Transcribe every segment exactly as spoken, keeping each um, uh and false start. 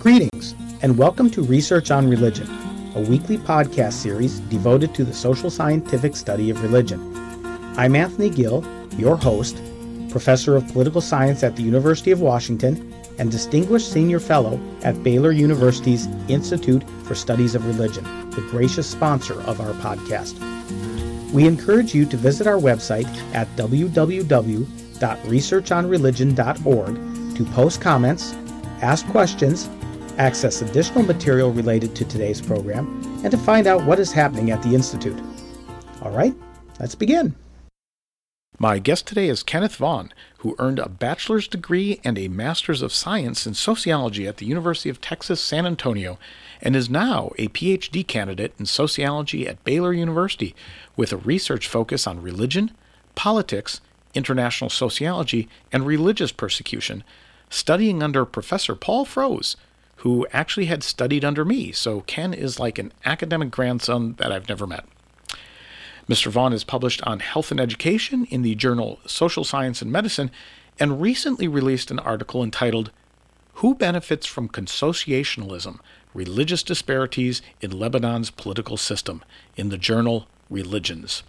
Greetings, and welcome to Research on Religion, a weekly podcast series devoted to the social scientific study of religion. I'm Anthony Gill, your host, Professor of Political Science at the University of Washington and Distinguished Senior Fellow at Baylor University's Institute for Studies of Religion, the gracious sponsor of our podcast. We encourage you to visit our website at w w w dot research on religion dot org to post comments, ask questions, access additional material related to today's program, and to find out what is happening at the Institute. All right, let's begin. My guest today is Kenneth Vaughn, who earned a bachelor's degree and a master's of science in sociology at the University of Texas, San Antonio, and is now a P H D candidate in sociology at Baylor University with a research focus on religion, politics, international sociology, and religious persecution, studying under Professor Paul Froese, who actually had studied under me, so Ken is like an academic grandson that I've never met. Mister Vaughn is published on health and education in the journal Social Science and Medicine, and recently released an article entitled, Who Benefits from Consociationalism? Religious Disparities in Lebanon's Political System, in the journal Religions.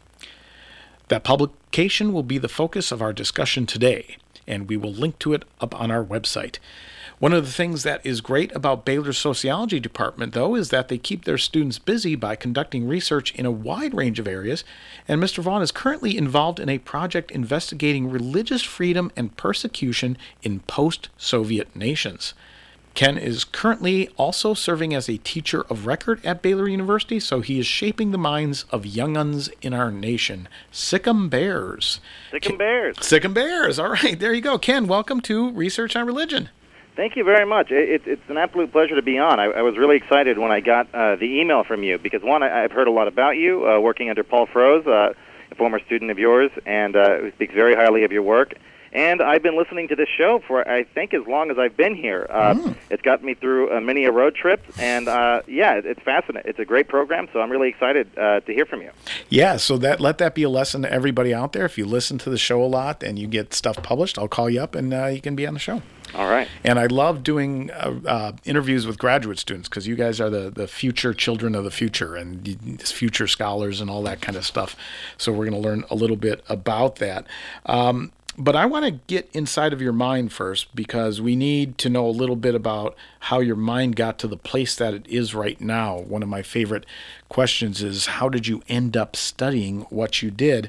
That publication will be the focus of our discussion today, and we will link to it up on our website. One of the things that is great about Baylor's sociology department, though, is that they keep their students busy by conducting research in a wide range of areas, and Mister Vaughn is currently involved in a project investigating religious freedom and persecution in post-Soviet nations. Ken is currently also serving as a teacher of record at Baylor University, so he is shaping the minds of young uns in our nation. Sick'em Bears. Sick'em Bears. Sick'em Bears. All right, there you go. Ken, welcome to Research on Religion. Thank you very much. It, it, it's an absolute pleasure to be on. I, I was really excited when I got uh, the email from you because, one, I, I've heard a lot about you, uh, working under Paul Froese, uh, a former student of yours, and uh, who speaks very highly of your work. And I've been listening to this show for, I think, as long as I've been here. Uh, mm. It's got me through uh, many a road trip, and uh, yeah, it, it's fascinating. It's a great program, so I'm really excited uh, to hear from you. Yeah, so that let that be a lesson to everybody out there. If you listen to the show a lot and you get stuff published, I'll call you up and uh, you can be on the show. All right. And I love doing uh, uh, interviews with graduate students because you guys are the, the future children of the future and you, future scholars and all that kind of stuff. So we're going to learn a little bit about that. Um, But I want to get inside of your mind first because we need to know a little bit about how your mind got to the place that it is right now. One of my favorite questions is, how did you end up studying what you did?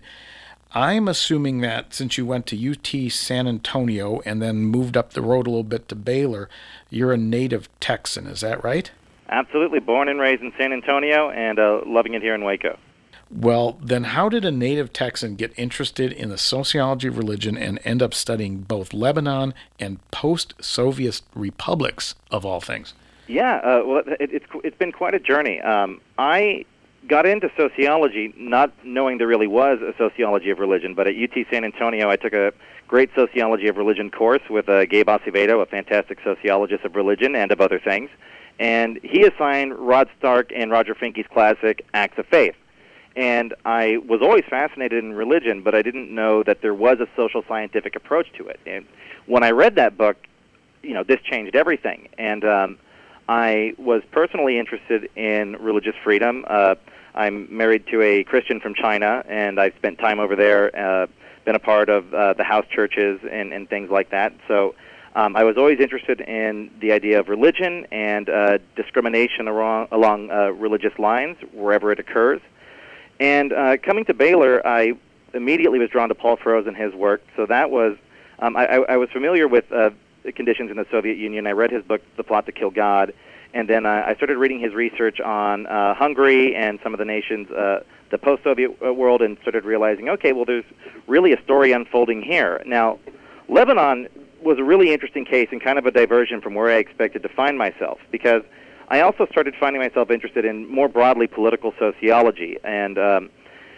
I'm assuming that since you went to U T San Antonio and then moved up the road a little bit to Baylor, you're a native Texan. Is that right? Absolutely. Born and raised in San Antonio and uh, loving it here in Waco. Well, then how did a native Texan get interested in the sociology of religion and end up studying both Lebanon and post-Soviet republics, of all things? Yeah, uh, well, it, it's it's been quite a journey. Um, I got into sociology not knowing there really was a sociology of religion, but at U T San Antonio I took a great sociology of religion course with uh, Gabe Acevedo, a fantastic sociologist of religion and of other things, and he assigned Rod Stark and Roger Finke's classic Acts of Faith. And I was always fascinated in religion, but I didn't know that there was a social scientific approach to it. And when I read that book, you know, this changed everything. And um, I was personally interested in religious freedom. Uh, I'm married to a Christian from China, and I've spent time over there, uh, been a part of uh, the house churches and, and things like that. So um, I was always interested in the idea of religion and uh, discrimination along, along uh, religious lines, wherever it occurs. And uh, coming to Baylor, I immediately was drawn to Paul Froese and his work. So that was, um, I, I was familiar with uh, the conditions in the Soviet Union. I read his book, The Plot to Kill God. And then uh, I started reading his research on uh, Hungary and some of the nations, uh, the post-Soviet world, and started realizing, okay, well, there's really a story unfolding here. Now, Lebanon was a really interesting case and kind of a diversion from where I expected to find myself, because I also started finding myself interested in more broadly political sociology, and um,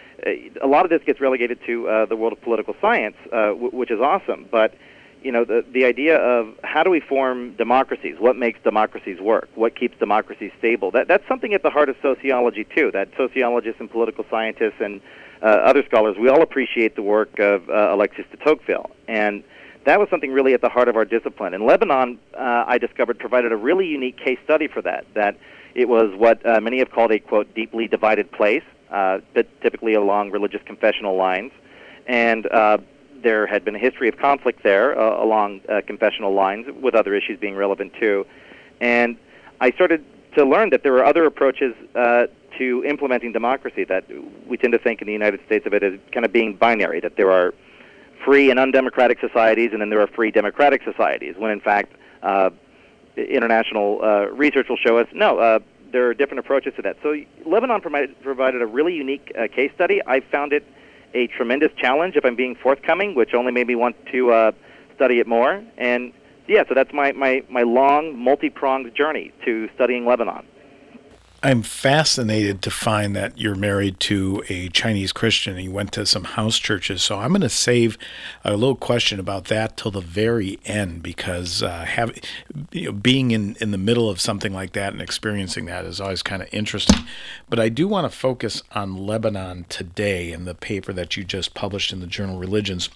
a lot of this gets relegated to uh, the world of political science, uh, w- which is awesome. But you know, the the idea of how do we form democracies? What makes democracies work? What keeps democracies stable? That that's something at the heart of sociology too. That sociologists and political scientists and uh, other scholars, we all appreciate the work of uh, Alexis de Tocqueville, and that was something really at the heart of our discipline. And Lebanon, uh, I discovered, provided a really unique case study for that, that it was what uh, many have called a, quote, deeply divided place, uh, but typically along religious confessional lines. And uh, there had been a history of conflict there uh, along uh, confessional lines, with other issues being relevant too. And I started to learn that there were other approaches uh, to implementing democracy, that we tend to think in the United States of it as kind of being binary, that there are free and undemocratic societies, and then there are free democratic societies, when in fact uh, international uh, research will show us, no, uh, there are different approaches to that. So Lebanon provided, provided a really unique uh, case study. I found it a tremendous challenge, if I'm being forthcoming, which only made me want to uh, study it more. And yeah, so that's my, my, my long, multi-pronged journey to studying Lebanon. I'm fascinated to find that you're married to a Chinese Christian and you went to some house churches. So I'm going to save a little question about that till the very end, because uh, have, you know, being in, in the middle of something like that and experiencing that is always kind of interesting. But I do want to focus on Lebanon today and the paper that you just published in the journal Religions.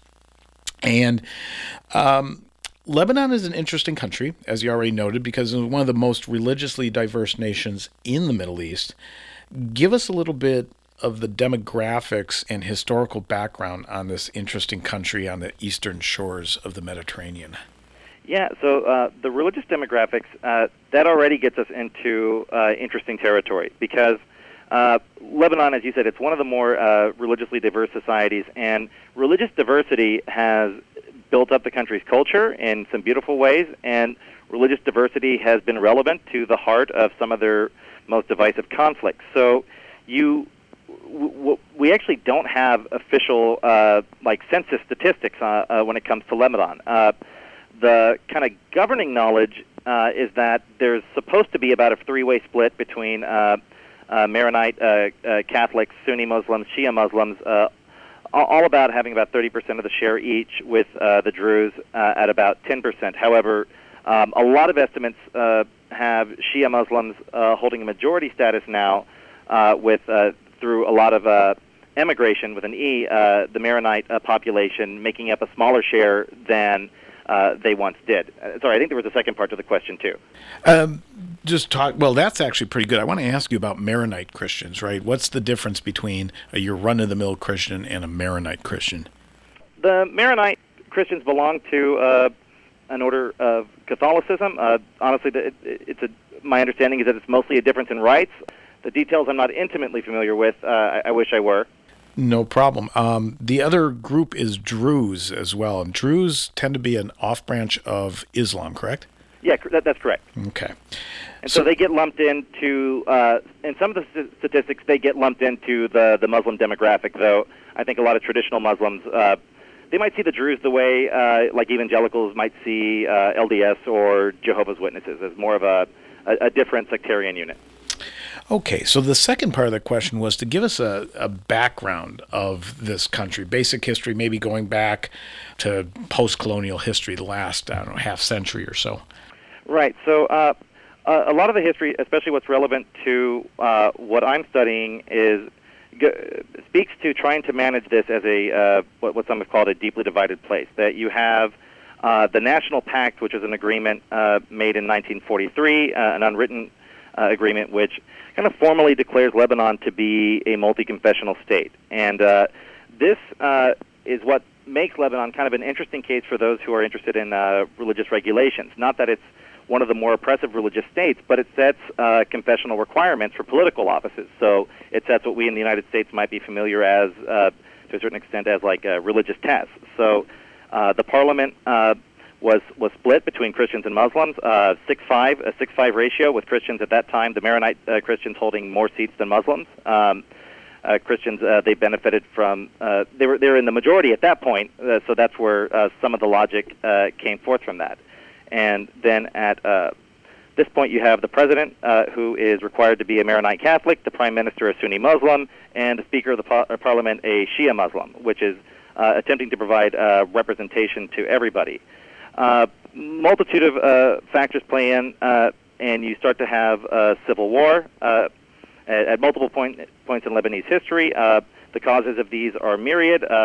And um Lebanon is an interesting country, as you already noted, because it's one of the most religiously diverse nations in the Middle East. Give us a little bit of the demographics and historical background on this interesting country on the eastern shores of the Mediterranean. Yeah, so uh, the religious demographics, uh, that already gets us into uh, interesting territory, because uh, Lebanon, as you said, it's one of the more uh, religiously diverse societies, and religious diversity has built up the country's culture in some beautiful ways, and religious diversity has been relevant to the heart of some of their most divisive conflicts. So you, w- w- we actually don't have official uh, like census statistics uh, uh, when it comes to Lebanon. Uh, the kind of governing knowledge uh, is that there's supposed to be about a three-way split between uh, uh, Maronite uh, uh, Catholics, Sunni Muslims, Shia Muslims, uh, all about having about thirty percent of the share each, with uh, the Druze uh, at about ten percent. However, um, a lot of estimates uh, have Shia Muslims uh, holding a majority status now, uh, with uh, through a lot of uh, emigration with an E, uh, the Maronite uh, population making up a smaller share than uh, they once did. Uh, sorry, I think there was a second part to the question too. Um, just talk. Well, that's actually pretty good. I want to ask you about Maronite Christians, right? What's the difference between a, your run-of-the-mill Christian and a Maronite Christian? The Maronite Christians belong to uh, an order of Catholicism. Uh, honestly, it, it's a, my understanding is that it's mostly a difference in rites. The details I'm not intimately familiar with. Uh, I, I wish I were. No problem. Um, the other group is Druze as well, and Druze tend to be an off-branch of Islam, correct? Yeah, that, that's correct. Okay. And so, so they get lumped into, uh, in some of the st- statistics, they get lumped into the, the Muslim demographic, though I think a lot of traditional Muslims, uh, they might see the Druze the way, uh, like evangelicals might see uh, L D S or Jehovah's Witnesses, as more of a, a, a different sectarian unit. Okay, so the second part of the question was to give us a, a background of this country, basic history, maybe going back to post-colonial history, the last, I don't know, half century or so. Right, so uh, a lot of the history, especially what's relevant to uh, what I'm studying, is g- speaks to trying to manage this as a uh, what, what some have called a deeply divided place, that you have uh, the National Pact, which is an agreement uh, made in nineteen forty-three, uh, an unwritten uh, agreement which kind of formally declares Lebanon to be a multi-confessional state. And uh, this uh, is what makes Lebanon kind of an interesting case for those who are interested in uh, religious regulations. Not that it's one of the more oppressive religious states, but it sets uh, confessional requirements for political offices. So it sets what we in the United States might be familiar as, uh, to a certain extent, as like uh, religious tests. So uh, the parliament uh, was was split between Christians and Muslims, uh, six five, a six five ratio, with Christians at that time, the Maronite uh, Christians holding more seats than Muslims. Um, uh, Christians, uh, they benefited from, uh, they were they were in the majority at that point, uh, so that's where uh, some of the logic uh, came forth from that. And then at uh, this point, you have the president, uh, who is required to be a Maronite Catholic, the prime minister a Sunni Muslim, and the speaker of the par- parliament a Shia Muslim, which is uh, attempting to provide uh, representation to everybody. Uh, multitude of uh, factors play in, uh, and you start to have a civil war uh, at, at multiple point, points in Lebanese history. Uh, the causes of these are myriad. Uh,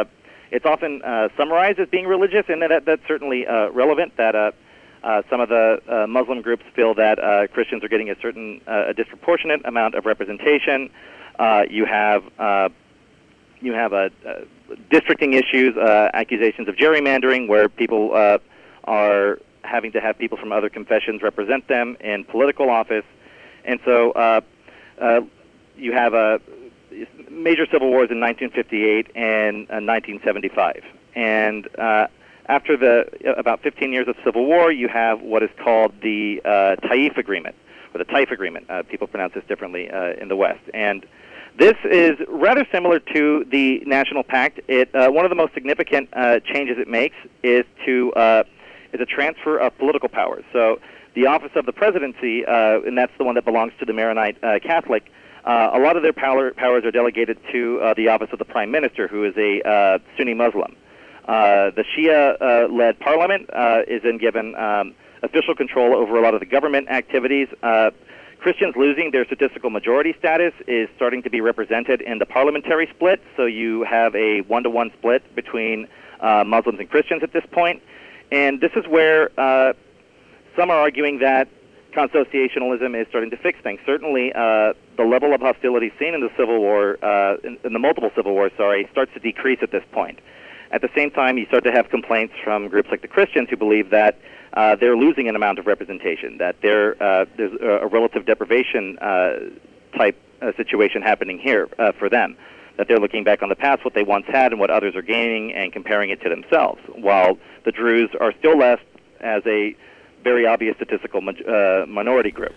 it's often uh, summarized as being religious, and that that's certainly uh, relevant. That uh, uh, some of the uh, Muslim groups feel that uh, Christians are getting a certain uh, a disproportionate amount of representation. Uh, you have uh, you have uh, uh, districting issues, uh, accusations of gerrymandering, where people uh, are having to have people from other confessions represent them in political office, and so uh, uh, you have a major civil wars in nineteen fifty-eight and uh, nineteen seventy-five. And uh, after the about fifteen years of civil war, you have what is called the uh, Taif Agreement, or the Taif Agreement. Uh, people pronounce this differently uh, in the West. And this is rather similar to the National Pact. It uh, one of the most significant uh, changes it makes is to uh, is a transfer of political powers. So the office of the presidency, uh, and that's the one that belongs to the Maronite uh, Catholic. Uh, a lot of their power, powers are delegated to uh, the office of the prime minister, who is a uh, Sunni Muslim. Uh, the Shia-led uh, parliament uh, is then given um, official control over a lot of the government activities. Uh, Christians losing their statistical majority status is starting to be represented in the parliamentary split, so you have a one-to-one split between uh, Muslims and Christians at this point. And this is where uh, some are arguing that consociationalism is starting to fix things. Certainly, uh, the level of hostility seen in the Civil War, uh, in, in the multiple Civil Wars, sorry, starts to decrease at this point. At the same time, you start to have complaints from groups like the Christians who believe that uh, they're losing an amount of representation, that they're, uh, there's a, a relative deprivation uh, type uh, situation happening here uh, for them, that they're looking back on the past, what they once had and what others are gaining, and comparing it to themselves, while the Druze are still left as a very obvious statistical uh, minority group.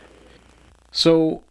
So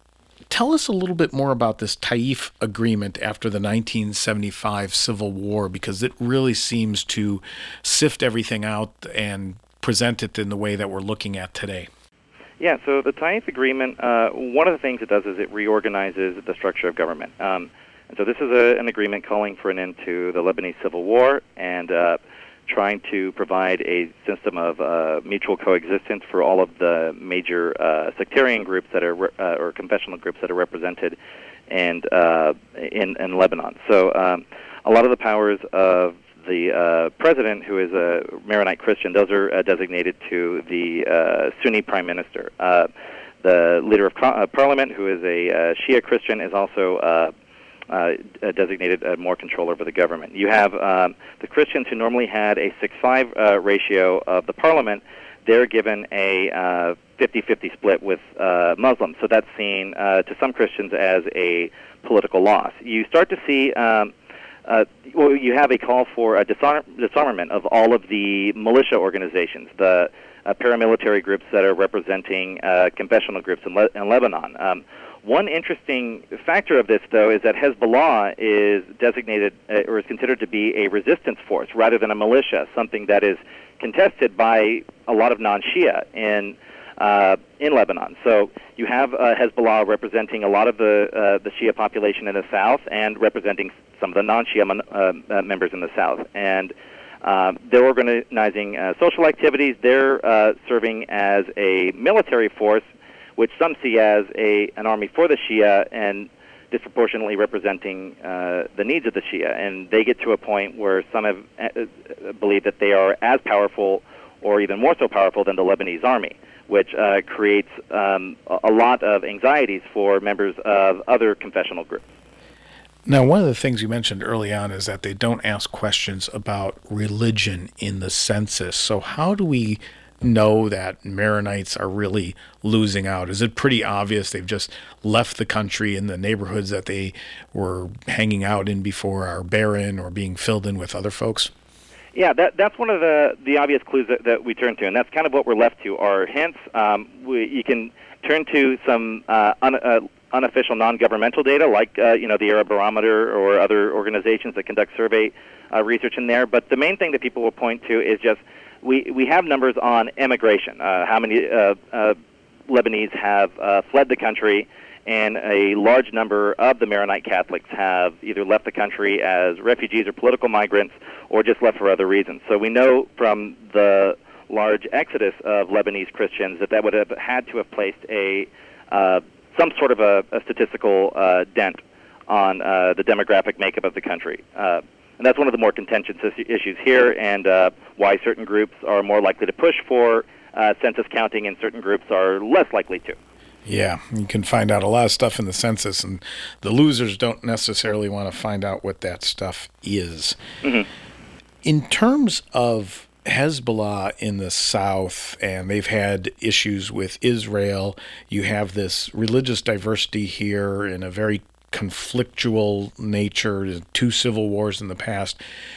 tell us a little bit more about this Taif Agreement after the nineteen seventy-five Civil War, because it really seems to sift everything out and present it in the way that we're looking at today. Yeah, so the Taif Agreement, uh, one of the things it does is it reorganizes the structure of government. Um, and so this is a, an agreement calling for an end to the Lebanese Civil War and uh, trying to provide a system of uh, mutual coexistence for all of the major uh, sectarian groups that are, uh, or confessional groups that are represented and uh, in, in Lebanon. So um, a lot of the powers of the uh, president, who is a Maronite Christian, those are uh, designated to the uh, Sunni prime minister. Uh, the leader of co- uh, parliament, who is a uh, Shia Christian, is also uh, Uh, designated uh, more control over the government. You have um, the Christians who normally had a six five uh, ratio of the parliament. They're given a uh, fifty-fifty split with uh, Muslims. So that's seen uh, to some Christians as a political loss. You start to see, um, uh, well, you have a call for a disarm- disarmament of all of the militia organizations, the uh, paramilitary groups that are representing uh, confessional groups in, Le- in Lebanon. Um, One interesting factor of this, though, is that Hezbollah is designated uh, or is considered to be a resistance force rather than a militia, something that is contested by a lot of non-Shia in uh, in Lebanon. So you have uh, Hezbollah representing a lot of the uh, the Shia population in the south and representing some of the non-Shia mon- uh, uh, members in the south. And uh, they're organizing uh, social activities. They're uh, serving as a military force, which some see as a an army for the Shia and disproportionately representing uh, the needs of the Shia. And they get to a point where some have uh, believe that they are as powerful or even more so powerful than the Lebanese army, which uh, creates um, a lot of anxieties for members of other confessional groups. Now, one of the things you mentioned early on is that they don't ask questions about religion in the census. So how do we know that Maronites are really losing out? Is it pretty obvious they've just left the country and the neighborhoods that they were hanging out in before are barren or being filled in with other folks? Yeah, that, that's one of the, the obvious clues that, that we turn to, and that's kind of what we're left to are hints. Um, we, you can turn to some uh, un, uh, unofficial non-governmental data like uh, you know the Arab Barometer or other organizations that conduct survey uh, research in there, but the main thing that people will point to is just We we have numbers on immigration, uh, how many uh, uh, Lebanese have uh, fled the country, and a large number of the Maronite Catholics have either left the country as refugees or political migrants or just left for other reasons. So we know from the large exodus of Lebanese Christians that that would have had to have placed a uh, some sort of a, a statistical uh, dent on uh, the demographic makeup of the country. Uh, and that's one of the more contentious issues here, and uh, why certain groups are more likely to push for uh, census counting and certain groups are less likely to. Yeah, you can find out a lot of stuff in the census, and the losers don't necessarily want to find out what that stuff is. Mm-hmm. In terms of Hezbollah in the south, and they've had issues with Israel, you have this religious diversity here in a very conflictual nature, two civil wars in the past.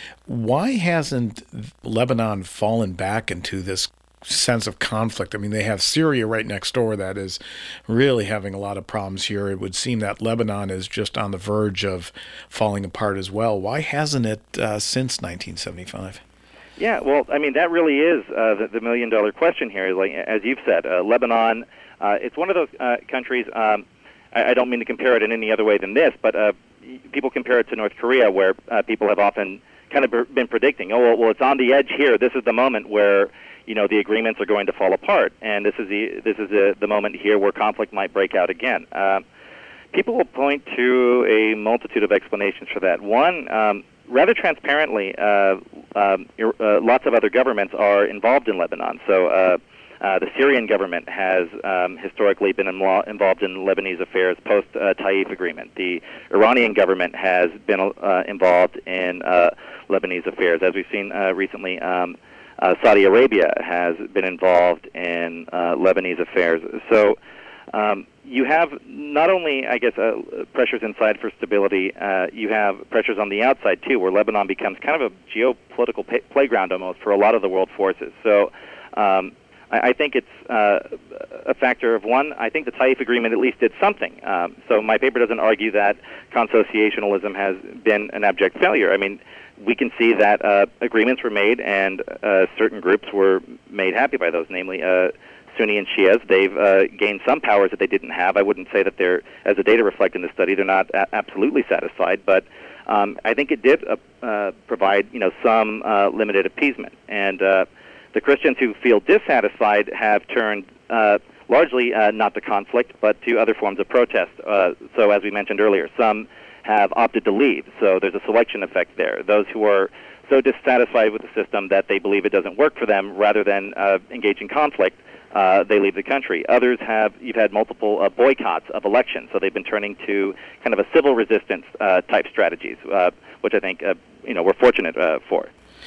Why hasn't Lebanon fallen back into this sense of conflict? I mean, they have Syria right next door that is really having a lot of problems here. It would seem that Lebanon is just on the verge of falling apart as well. Why hasn't it uh, since nineteen seventy-five? Yeah, well, I mean, that really is uh, the, the million-dollar question here. Like, as you've said, uh, Lebanon, uh, it's one of those uh, countries, um, I, I don't mean to compare it in any other way than this, but uh, people compare it to North Korea, where uh, people have often kind of been predicting, oh, well, well, it's on the edge here. This is the moment where, you know, the agreements are going to fall apart, and this is the this is the, the moment here where conflict might break out again. Uh, people will point to a multitude of explanations for that. One, um, rather transparently, uh, um, uh, lots of other governments are involved in Lebanon. So uh, uh, the Syrian government has um, historically been inlo- involved in Lebanese affairs post-Taif agreement. The Iranian government has been uh, involved in uh, Lebanese affairs. As we've seen uh, recently, um, uh, Saudi Arabia has been involved in uh, Lebanese affairs. So um, you have not only, I guess, uh, pressures inside for stability, uh, you have pressures on the outside, too, where Lebanon becomes kind of a geopolitical pay- playground almost for a lot of the world forces. So um, I, I think it's uh, a factor of one. I think the Taif agreement at least did something. Um, so my paper doesn't argue that consociationalism has been an abject failure. I mean, we can see that uh, agreements were made and uh, certain groups were made happy by those, namely uh, Sunni and Shias. They've uh, gained some powers that they didn't have. I wouldn't say that they're, as the data reflect in the study, they're not a- absolutely satisfied, but um, I think it did uh, uh, provide, you know, some uh, limited appeasement. And uh, the Christians who feel dissatisfied have turned uh, largely uh, not to conflict, but to other forms of protest. Uh, so as we mentioned earlier, some have opted to leave. So there's a selection effect there. Those who are so dissatisfied with the system that they believe it doesn't work for them, rather than uh, engage in conflict, uh, they leave the country. Others have, you've had multiple uh, boycotts of elections, so they've been turning to kind of a civil resistance uh, type strategies, uh, which I think uh, you know we're fortunate uh, for.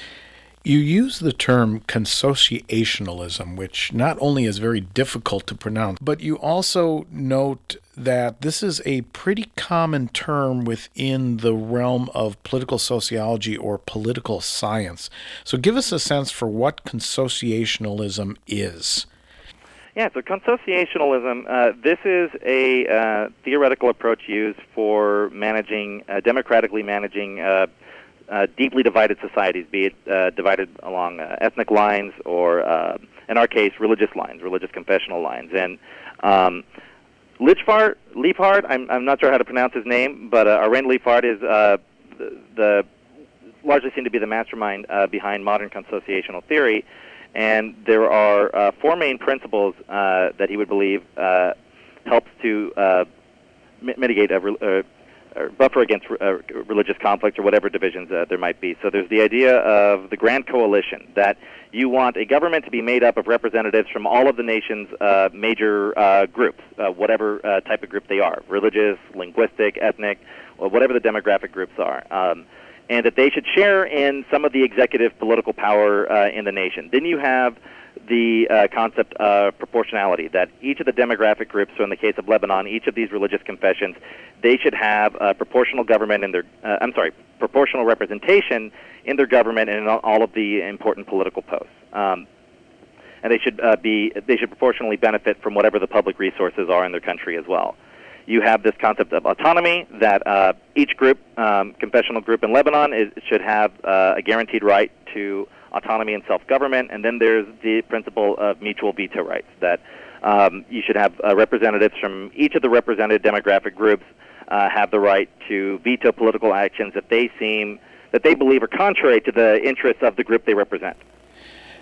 You use the term consociationalism, which not only is very difficult to pronounce, but you also note that this is a pretty common term within the realm of political sociology or political science. So give us a sense for what consociationalism is. Yeah, so consociationalism, uh, this is a uh, theoretical approach used for managing, uh, democratically managing uh, Uh, deeply divided societies, be it uh, divided along uh, ethnic lines or, uh, in our case, religious lines, religious confessional lines. And um, Liefhard, Liefhard I'm, I'm not sure how to pronounce his name, but uh, Arend Liefhard is uh, the, the largely seen to be the mastermind uh, behind modern consociational theory. And there are uh, four main principles uh, that he would believe uh, helps to uh, mi- mitigate a re- uh, or buffer against uh, religious conflict or whatever divisions uh, there might be. So there's the idea of the grand coalition, that you want a government to be made up of representatives from all of the nation's uh, major uh, groups, uh, whatever uh, type of group they are, religious, linguistic, ethnic, or whatever the demographic groups are, um, and that they should share in some of the executive political power uh, in the nation. Then you have the uh, concept of proportionality, that each of the demographic groups, so in the case of Lebanon, each of these religious confessions, they should have a proportional government in their, uh, I'm sorry, proportional representation in their government and in all of the important political posts. Um, and they should uh, be, they should proportionally benefit from whatever the public resources are in their country as well. You have this concept of autonomy, that uh, each group, um, confessional group in Lebanon, is, should have uh, a guaranteed right to autonomy and self-government. And then there's the principle of mutual veto rights, that um, you should have uh, representatives from each of the represented demographic groups uh, have the right to veto political actions that they seem, that they believe are contrary to the interests of the group they represent.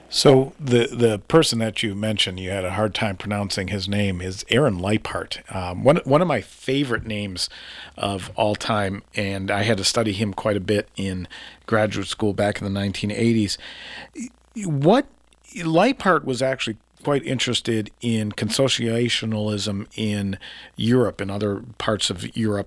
So the the person that you mentioned, you had a hard time pronouncing his name, is Aaron Leipart. Um, one one of my favorite names of all time, and I had to study him quite a bit in graduate school back in the nineteen eighties. What Leipart was actually quite interested in consociationalism in Europe and other parts of Europe.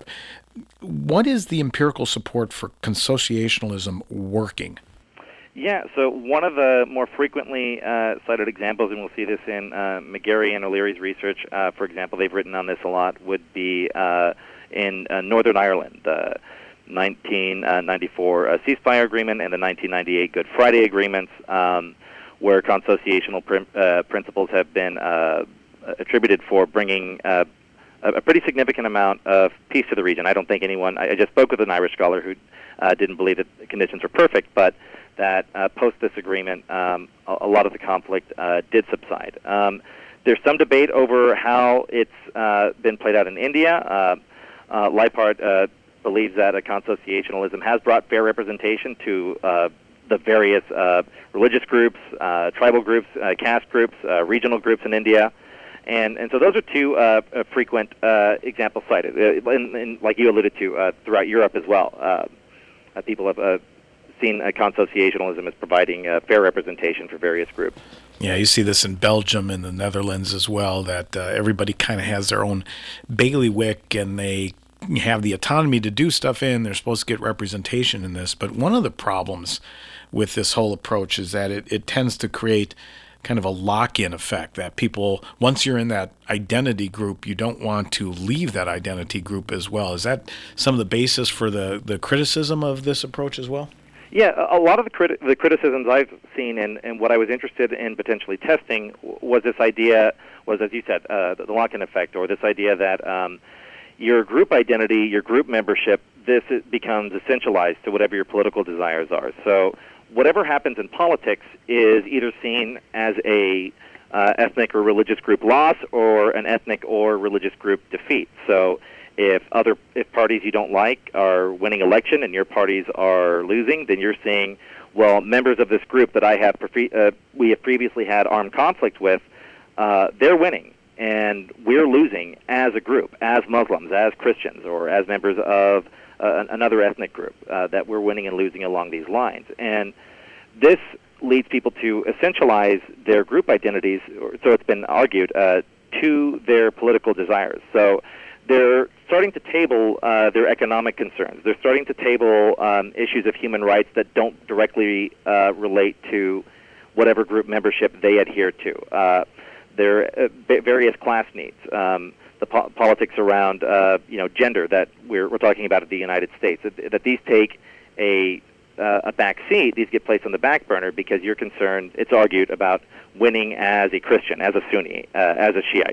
What is the empirical support for consociationalism working? Yeah, so one of the more frequently uh, cited examples, and we'll see this in uh, McGarry and O'Leary's research, uh, for example, they've written on this a lot, would be uh, in uh, Northern Ireland, the nineteen ninety-four uh, ceasefire agreement and the nineteen ninety-eight Good Friday agreements, um, where consociational prim- uh, principles have been uh, attributed for bringing uh, a pretty significant amount of peace to the region. I don't think anyone, I just spoke with an Irish scholar who uh, didn't believe that the conditions were perfect, but that uh, post this agreement, um, a, a lot of the conflict uh, did subside. Um, there's some debate over how it's uh, been played out in India. Uh, uh, Leipart uh, believes that a consociationalism has brought fair representation to uh, the various uh, religious groups, uh, tribal groups, uh, caste groups, uh, regional groups in India. And and so those are two uh, uh, frequent uh, examples cited, uh, and, and like you alluded to, uh, throughout Europe as well. Uh, uh, people have uh, seen uh, consociationalism as providing uh, fair representation for various groups. Yeah, you see this in Belgium and the Netherlands as well, that uh, everybody kind of has their own bailiwick and they have the autonomy to do stuff in. They're supposed to get representation in this. But one of the problems with this whole approach is that it, it tends to create kind of a lock-in effect, that people, once you're in that identity group, you don't want to leave that identity group as well. Is that some of the basis for the, the criticism of this approach as well? Yeah, a lot of the, criti- the criticisms I've seen and, and what I was interested in potentially testing was this idea, was, as you said, uh, the lock-in effect, or this idea that um, your group identity, your group membership, this becomes essentialized to whatever your political desires are. So whatever happens in politics is either seen as a uh, ethnic or religious group loss or an ethnic or religious group defeat. So if other if parties you don't like are winning election and your parties are losing, then you're saying, well, members of this group that I have pre- uh, we have previously had armed conflict with, uh, they're winning and we're losing as a group, as Muslims, as Christians, or as members of uh, another ethnic group, uh, that we're winning and losing along these lines. And this leads people to essentialize their group identities, or so it's been argued, uh, to their political desires. So they're starting to table uh, their economic concerns. They're starting to table um, issues of human rights that don't directly uh, relate to whatever group membership they adhere to. Uh, their uh, various class needs, um, the po- politics around uh, you know gender that we're, we're talking about in the United States, that, that these take a uh, a back seat. These get placed on the back burner because you're concerned, it's argued, about winning as a Christian, as a Sunni, uh, as a Shiite.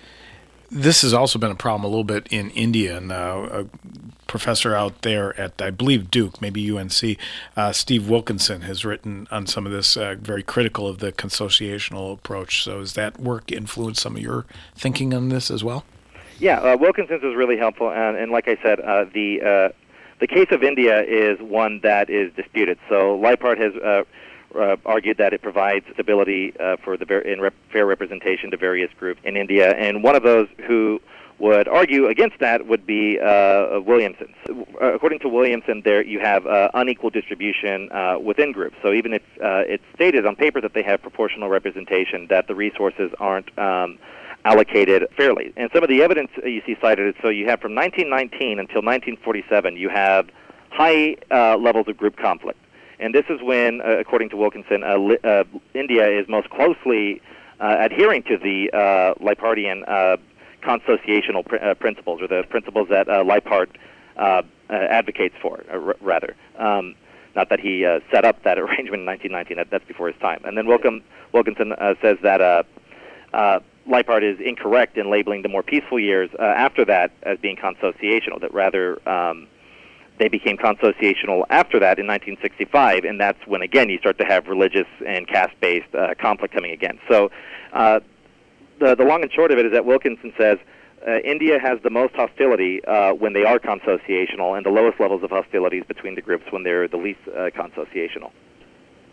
This has also been a problem a little bit in India, and uh, a professor out there at, I believe, Duke, maybe U N C, uh, Steve Wilkinson, has written on some of this, uh, very critical of the consociational approach. So has that work influenced some of your thinking on this as well? Yeah, uh, Wilkinson's was really helpful, and, and like I said, uh, the uh, the case of India is one that is disputed. So Leipart has uh, Uh, argued that it provides stability uh, for the ver- in rep- fair representation to various groups in India, and one of those who would argue against that would be uh, Williamson. So, uh, according to Williamson, there you have uh, unequal distribution uh, within groups. So even if uh, it's stated on paper that they have proportional representation, that the resources aren't um, allocated fairly. And some of the evidence you see cited is, so you have from nineteen nineteen until nineteen forty-seven, you have high uh, levels of group conflict. And this is when, uh, according to Wilkinson, uh, li- uh, India is most closely uh, adhering to the uh, Leipartian uh, consociational pr- uh, principles, or the principles that uh, Leipart uh, uh, advocates for, uh, r- rather. Um, not that he uh, set up that arrangement in nineteen nineteen, that, that's before his time. And then Wilkin- Wilkinson uh, says that uh, uh, Leipart is incorrect in labeling the more peaceful years uh, after that as being consociational, that rather um, they became consociational after that in nineteen sixty-five, and that's when, again, you start to have religious and caste-based uh, conflict coming again. So uh, the, the long and short of it is that Wilkinson says uh, India has the most hostility uh, when they are consociational, and the lowest levels of hostilities between the groups when they're the least uh, consociational.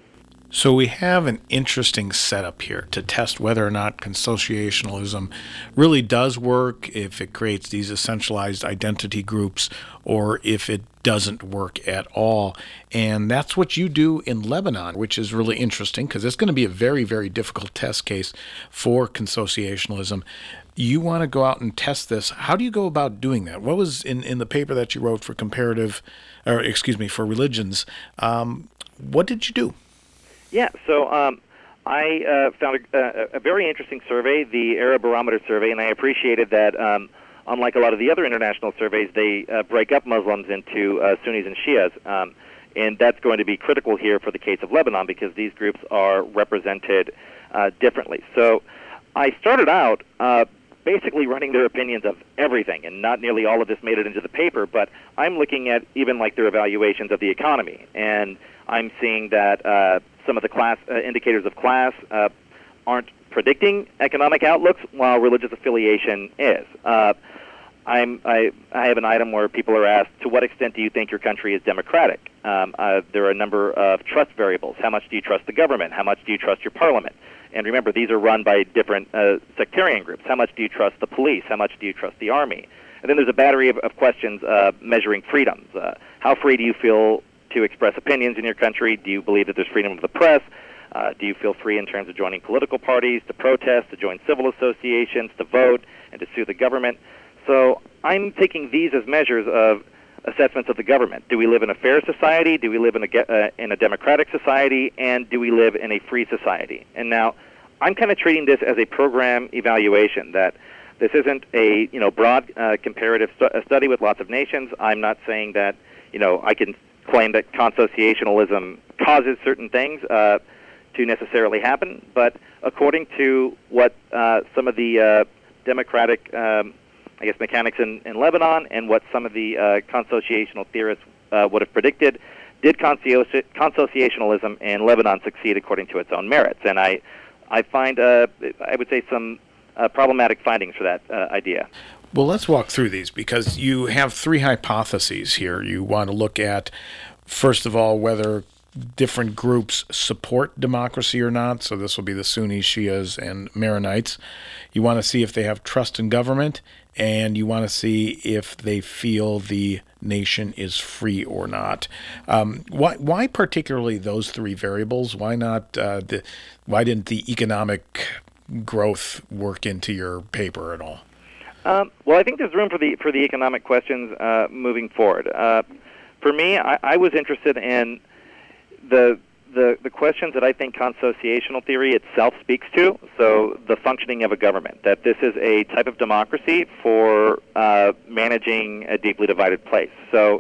So we have an interesting setup here to test whether or not consociationalism really does work, if it creates these essentialized identity groups, or if it doesn't work at all. And that's what you do in Lebanon, which is really interesting because it's going to be a very, very difficult test case for consociationalism. You want to go out and test this. How do you go about doing that? What was in, in the paper that you wrote for comparative, or excuse me, for religions? Um, what did you do? Yeah, so um, I uh, found a, a, a very interesting survey, the Arab Barometer survey, and I appreciated that, um, unlike a lot of the other international surveys, they uh, break up Muslims into uh, Sunnis and Shias, um, and that's going to be critical here for the case of Lebanon because these groups are represented uh, differently. So I started out uh, basically running their opinions of everything, and not nearly all of this made it into the paper, but I'm looking at even like their evaluations of the economy, and I'm seeing that uh, some of the class uh, indicators of class uh, aren't predicting economic outlooks, while religious affiliation is. Uh, I'm, I, I have an item where people are asked, to what extent do you think your country is democratic? Um, uh, there are a number of trust variables. How much do you trust the government? How much do you trust your parliament? And remember, these are run by different uh, sectarian groups. How much do you trust the police? How much do you trust the army? And then there's a battery of, of questions uh, measuring freedoms. Uh, how free do you feel to express opinions in your country? Do you believe that there's freedom of the press? Uh, do you feel free in terms of joining political parties, to protest, to join civil associations, to vote, and to sue the government? So I'm taking these as measures of assessments of the government. Do we live in a fair society? Do we live in a, uh, in a democratic society? And do we live in a free society? And now I'm kind of treating this as a program evaluation, that this isn't a you know broad uh, comparative stu- study with lots of nations. I'm not saying that you know I can claim that consociationalism causes certain things uh, to necessarily happen, but according to what uh, some of the uh, democratic, um, I guess, mechanics in, in Lebanon and what some of the uh, consociational theorists uh, would have predicted, did consoci- consociationalism in Lebanon succeed according to its own merits? And I, I find, uh, I would say, some uh, problematic findings for that uh, idea. Well, let's walk through these because you have three hypotheses here. You want to look at, first of all, whether different groups support democracy or not. So this will be the Sunnis, Shias, and Maronites. You want to see if they have trust in government, and you want to see if they feel the nation is free or not. Um, why, why particularly those three variables? Why not? Uh, the, why didn't the economic growth work into your paper at all? Um, well, I think there's room for the for the economic questions uh, moving forward. Uh, for me, I, I was interested in the, the the questions that I think consociational theory itself speaks to. So the functioning of a government, that this is a type of democracy for uh, managing a deeply divided place. So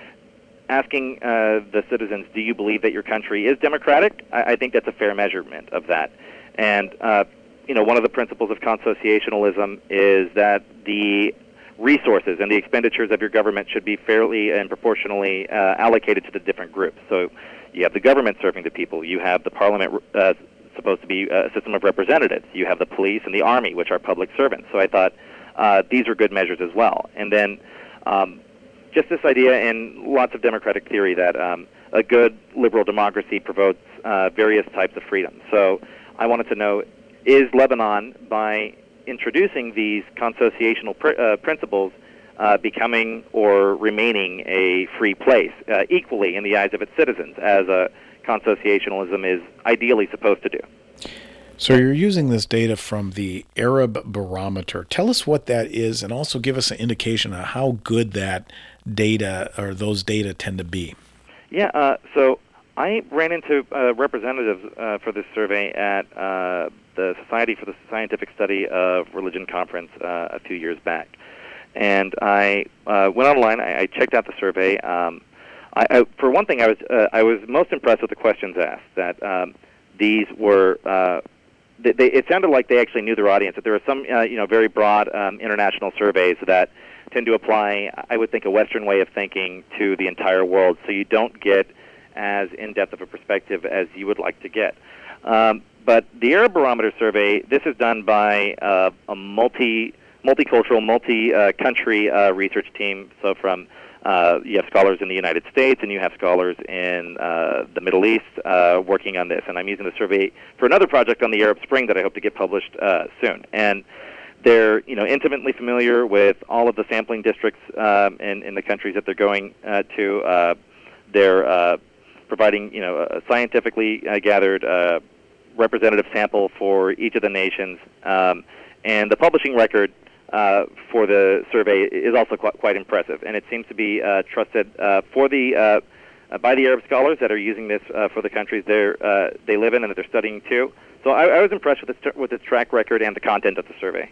asking uh, the citizens, do you believe that your country is democratic? I, I think that's a fair measurement of that. And uh, you know, one of the principles of consociationalism is that the resources and the expenditures of your government should be fairly and proportionally uh, allocated to the different groups. So you have the government serving the people. You have the parliament uh, supposed to be a system of representatives. You have the police and the army, which are public servants. So I thought uh, these are good measures as well. And then um, just this idea in lots of democratic theory that um, a good liberal democracy promotes uh, various types of freedom. So I wanted to know, is Lebanon, by introducing these consociational pr- uh, principles, uh, becoming or remaining a free place, uh, equally in the eyes of its citizens, as a consociationalism is ideally supposed to do? So you're using this data from the Arab Barometer. Tell us what that is, and also give us an indication of how good that data or those data tend to be. Yeah, uh, so I ran into uh, representatives uh, for this survey at uh, the Society for the Scientific Study of Religion conference uh, a few years back. And I uh, went online, I, I checked out the survey. Um, I, I, for one thing, I was uh, I was most impressed with the questions asked, that um, these were, uh, they, they, it sounded like they actually knew their audience, that there are some uh, you know, very broad um, international surveys that tend to apply, I would think, a Western way of thinking to the entire world, so you don't get as in-depth of a perspective as you would like to get. Um, but the Arab Barometer survey, this is done by uh, a multi, multicultural, multi-country uh, research team, so from uh, you have scholars in the United States, and you have scholars in uh, the Middle East uh, working on this. And I'm using the survey for another project on the Arab Spring that I hope to get published uh, soon. And they're, you know, intimately familiar with all of the sampling districts um, in, in the countries that they're going uh, to. Uh, they're uh, providing, you know, a scientifically uh, gathered uh, representative sample for each of the nations. Um, and the publishing record uh, for the survey is also quite, quite impressive. And it seems to be uh, trusted uh, for the uh, uh, by the Arab scholars that are using this uh, for the countries they're, uh, they live in and that they're studying too. So I, I was impressed with its, with its track record and the content of the survey.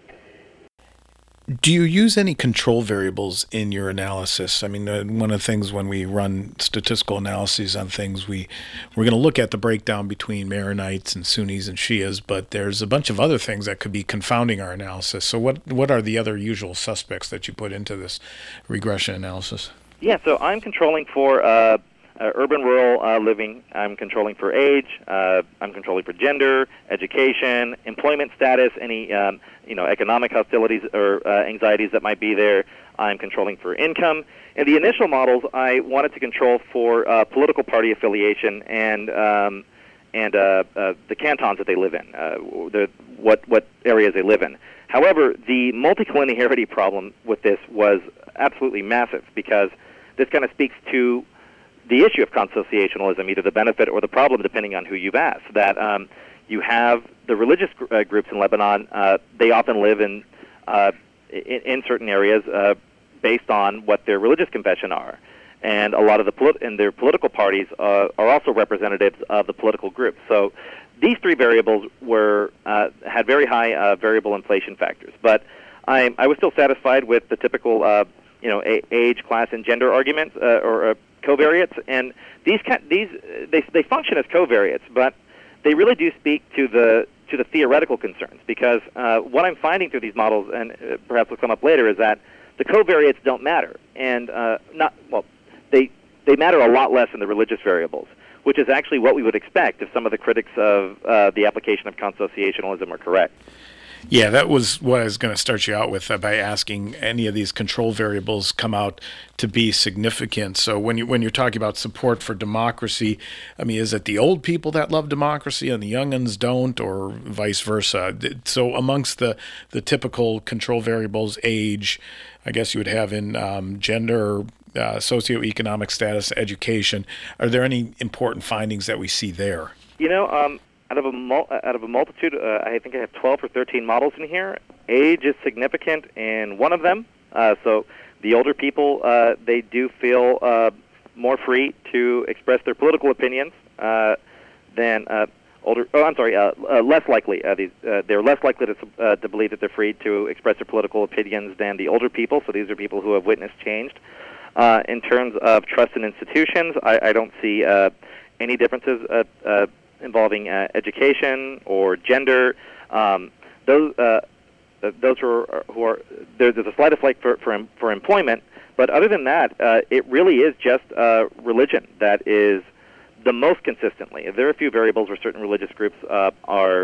Do you use any control variables in your analysis? I mean, uh, one of the things when we run statistical analyses on things, we, we're going to look at the breakdown between Maronites and Sunnis and Shias, but there's a bunch of other things that could be confounding our analysis. So what, what are the other usual suspects that you put into this regression analysis? Yeah, so I'm controlling for uh, uh, urban-rural uh, living. I'm controlling for age. Uh, I'm controlling for gender, education, employment status, any um, you know economic hostilities or uh, anxieties that might be there. I'm controlling for income. In the initial models, I wanted to control for uh, political party affiliation and um, and uh, uh, the cantons that they live in, uh, the, what what areas they live in. However, the multicollinearity problem with this was absolutely massive because this kind of speaks to the issue of consociationalism, either the benefit or the problem, depending on who you've asked. That um, you have the religious gr- uh, groups in Lebanon, uh, they often live in, uh, in, in certain areas uh, based on what their religious confession are. And a lot of the polit- and their political parties uh, are also representatives of the political groups. So these three variables were uh, had very high uh, variable inflation factors. But I, I was still satisfied with the typical uh, you know, a- age, class, and gender arguments uh, or uh, covariates, and these ca- these they they function as covariates, but they really do speak to the to the theoretical concerns because uh, what I'm finding through these models, and uh, perhaps will come up later, is that the covariates don't matter, and uh, not well, they they matter a lot less than the religious variables, which is actually what we would expect if some of the critics of uh, the application of consociationalism are correct. Yeah, that was what I was going to start you out with uh, by asking any of these control variables come out to be significant. So when you when you're talking about support for democracy, I mean, is it the old people that love democracy and the young'uns don't, or vice versa? So amongst the the typical control variables, age, I guess you would have in um, gender, uh, socioeconomic status, education. Are there any important findings that we see there? You know. Um Out of a mul- out of a multitude, uh, I think I have twelve or thirteen models in here. Age is significant in one of them. Uh, so the older people, uh, they do feel uh, more free to express their political opinions uh, than uh, older. Oh, I'm sorry, uh, uh, less likely. Uh, these, uh, they're less likely to uh, to believe that they're free to express their political opinions than the older people. So these are people who have witnessed change. Uh, in terms of trust in institutions, I, I don't see uh, any differences. Uh, uh, involving uh, education or gender. Um, those uh, those who are, who are there, there's a slight effect for for, for employment, but other than that, uh, it really is just uh, religion that is the most consistently. There are a few variables where certain religious groups uh, are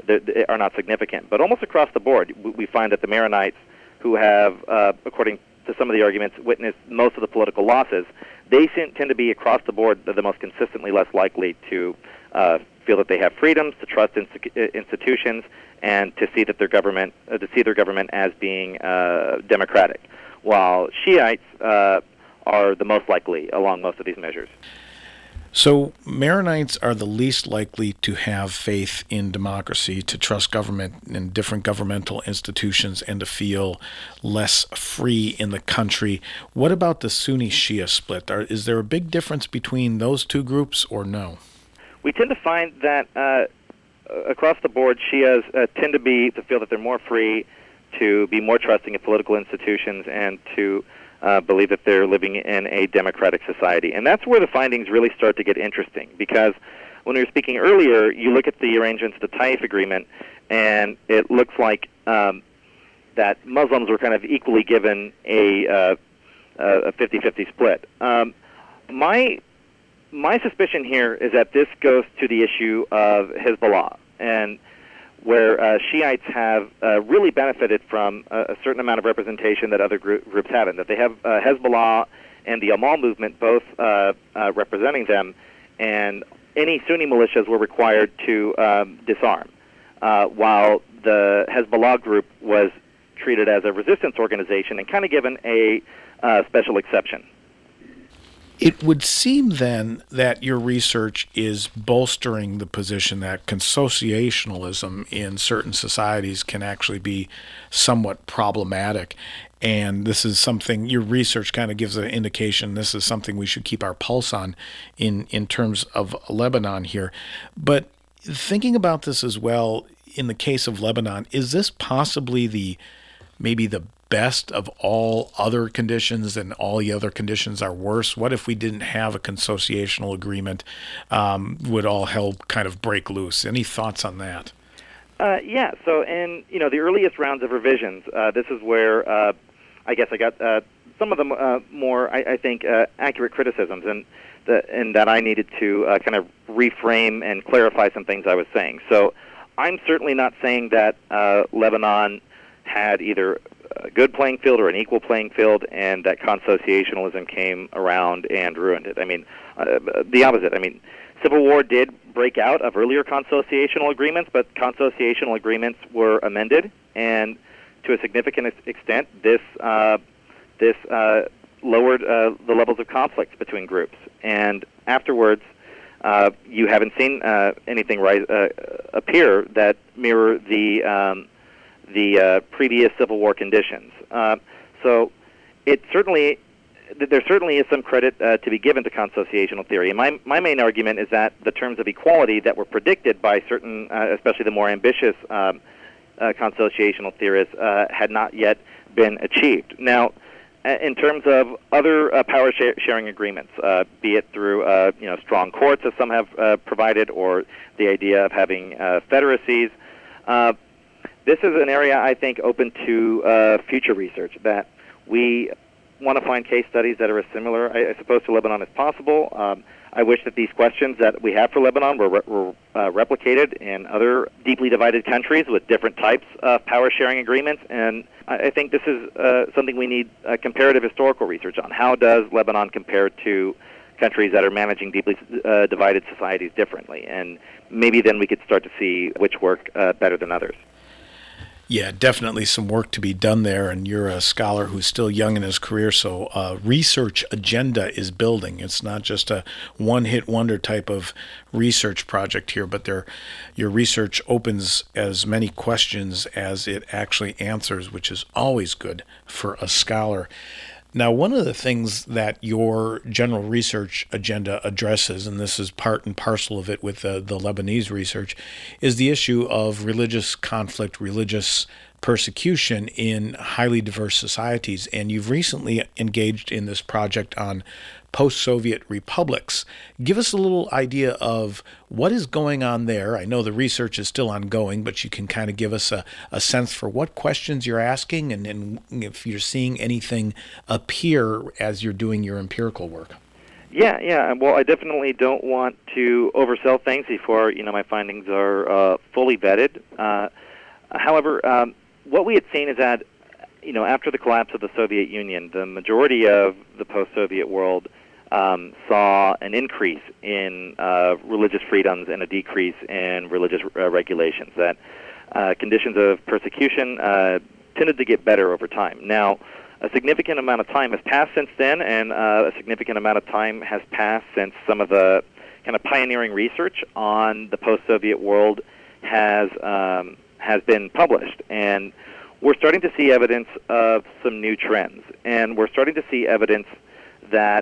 are not significant, but almost across the board, we find that the Maronites, who have, uh, according to some of the arguments, witnessed most of the political losses, they tend to be across the board the most consistently less likely to uh, feel that they have freedoms, to trust in institutions, and to see that their government uh, to see their government as being uh, democratic. While Shiites uh, are the most likely along most of these measures. So Maronites are the least likely to have faith in democracy, to trust government and different governmental institutions, and to feel less free in the country. What about the Sunni-Shia split? Are, is there a big difference between those two groups or no? We tend to find that uh, across the board, Shias uh, tend to be to feel that they're more free, to be more trusting of political institutions, and to Uh, believe that they're living in a democratic society. And that's where the findings really start to get interesting, because when we were speaking earlier, you look at the arrangements of the Taif Agreement, and it looks like um, that Muslims were kind of equally given a uh, a fifty-fifty split. Um, my my suspicion here is that this goes to the issue of Hezbollah. And where uh, Shiites have uh, really benefited from a, a certain amount of representation that other group, groups haven't, that they have uh, Hezbollah and the Amal movement both uh, uh, representing them, and any Sunni militias were required to um, disarm, uh, while the Hezbollah group was treated as a resistance organization and kind of given a uh, special exception. It would seem then that your research is bolstering the position that consociationalism in certain societies can actually be somewhat problematic. And this is something, your research kind of gives an indication this is something we should keep our pulse on in, in terms of Lebanon here. But thinking about this as well, in the case of Lebanon, is this possibly the maybe the best of all other conditions and all the other conditions are worse? What if we didn't have a consociational agreement? Um, would all hell kind of break loose? Any thoughts on that? Uh, yeah, so in you know the earliest rounds of revisions, uh, this is where uh, I guess I got uh, some of the uh, more, I, I think, uh, accurate criticisms, and the, and that I needed to uh, kind of reframe and clarify some things I was saying. So I'm certainly not saying that uh, Lebanon had either a good playing field or an equal playing field, and that consociationalism came around and ruined it. I mean, uh, the opposite. I mean, civil war did break out of earlier consociational agreements, but consociational agreements were amended, and to a significant extent, this uh, this uh, lowered uh, the levels of conflict between groups. And afterwards, uh, you haven't seen uh, anything rise, uh, appear that mirror the um, the uh, previous Civil War conditions. Uh, so it certainly, there certainly is some credit uh, to be given to consociational theory. And my, my main argument is that the terms of equality that were predicted by certain, uh, especially the more ambitious um, uh, consociational theorists, uh, had not yet been achieved. Now, in terms of other uh, power sh- sharing agreements, uh, be it through uh, you know strong courts, as some have uh, provided, or the idea of having uh, federacies, uh, this is an area, I think, open to uh, future research, that we want to find case studies that are as similar, I, I suppose, to Lebanon as possible. Um, I wish that these questions that we have for Lebanon were, re- were uh, replicated in other deeply divided countries with different types of power-sharing agreements, and I, I think this is uh, something we need uh, comparative historical research on. How does Lebanon compare to countries that are managing deeply uh, divided societies differently? And maybe then we could start to see which work uh, better than others. Yeah, definitely some work to be done there, and you're a scholar who's still young in his career, so a research agenda is building. It's not just a one-hit wonder type of research project here, but there, your research opens as many questions as it actually answers, which is always good for a scholar. Now, one of the things that your general research agenda addresses, and this is part and parcel of it with the, the Lebanese research, is the issue of religious conflict, religious persecution in highly diverse societies. And you've recently engaged in this project on post-Soviet republics. Give us a little idea of what is going on there. I know the research is still ongoing, but you can kind of give us a, a sense for what questions you're asking, and, and if you're seeing anything appear as you're doing your empirical work. Yeah, yeah. Well, I definitely don't want to oversell things before you know my findings are uh, fully vetted. Uh, however, um, what we had seen is that you know after the collapse of the Soviet Union, the majority of the post-Soviet world um, saw an increase in uh, religious freedoms and a decrease in religious uh, regulations. That uh, conditions of persecution uh, tended to get better over time. Now, a significant amount of time has passed since then, and uh, a significant amount of time has passed since some of the kind of pioneering research on the post-Soviet world has um, has been published. And we're starting to see evidence of some new trends, and we're starting to see evidence that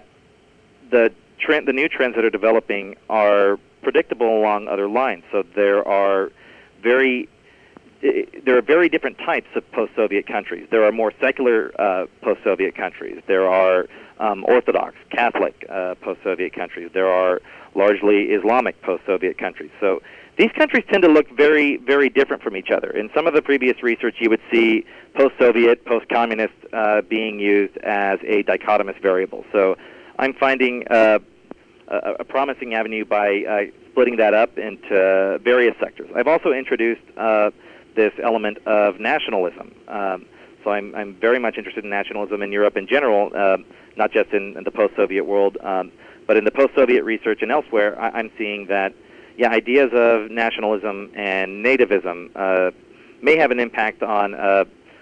the trend, the new trends that are developing are predictable along other lines. So there are very there are very different types of post-Soviet countries. There are more secular uh, post-Soviet countries. There are um, Orthodox, Catholic uh, post-Soviet countries. There are largely Islamic post-Soviet countries. So these countries tend to look very, very different from each other. In some of the previous research, you would see post-Soviet, post-communist uh, being used as a dichotomous variable. So I'm finding uh, a, a promising avenue by uh, splitting that up into various sectors. I've also introduced uh, this element of nationalism. Um, so I'm, I'm very much interested in nationalism in Europe in general, uh, not just in, in the post-Soviet world, um, but in the post-Soviet research and elsewhere. I, I'm seeing that, yeah, ideas of nationalism and nativism uh, may have an impact on uh,